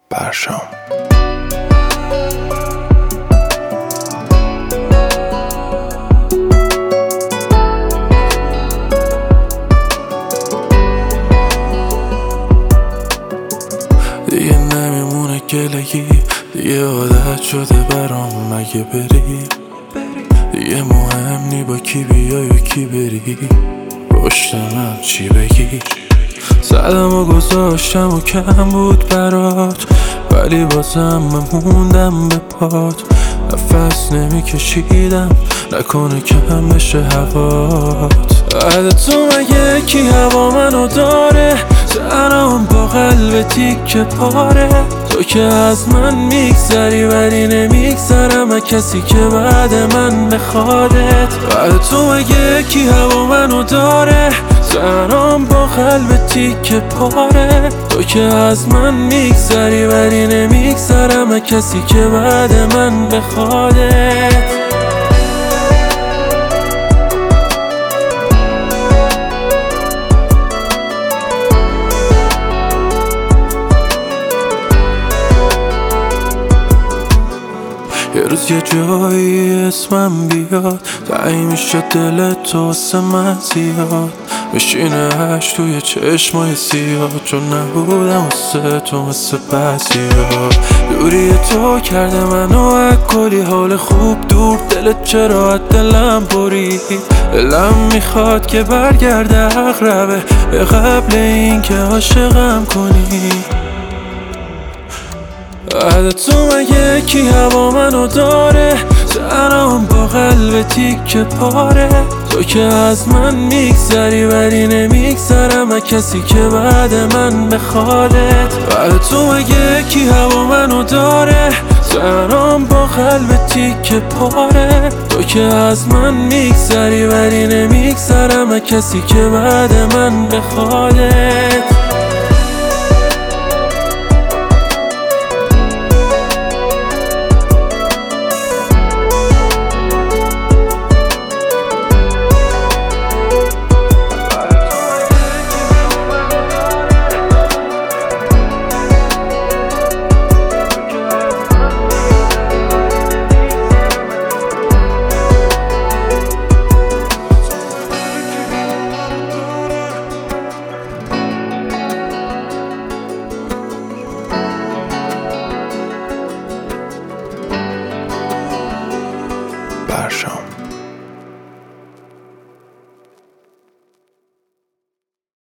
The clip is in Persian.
برشام. دیگه نمیمونه گلگی، دیگه عادت شده برام مگه بری. دیگه مهم نی با کی بیای و کی بری، پشت من چی بگی. زدم و گذاشتم و کم بود برات، ولی بازم موندم به پات. نفس نمیکشیدم نکنه کم بشه هوات. بعد تو مگه کی هوا منو داره، زنم با قلب تیکه پاره. تو که از من میگذری ولی نمیگذرم از کسی که بعد من بخوادت. بعد تو مگه کی هوا منو داره، زنم با قلب تیکه پاره. تو که از من میگذری ولی نمیگذرم از کسی که بعد من بخوادت. یه روز یه جایی اسمم بیاد، تعیین میشه دل تو واسه من زیاد. بشینه هشت توی چشمای سیاه، چون نبودم واسه تو مثل بعضیا. دوری تو کرده منو از کلی حال خوب دور، دلت چرا از دلم برید. دلم میخواد که برگرده عقربه به قبل این که عاشقم کنی. بعد تو مگه کی هوا منو داره، زنم با قلب تیکه پاره. تو که از من میگذری ولی نمیگذرم از کسی که بعد من بخوادت. بعد تو مگه کی هوا منو داره، زنم با قلب تیکه پاره. تو که از من میگذری ولی نمیگذرم از کسی که بعد من بخوادت.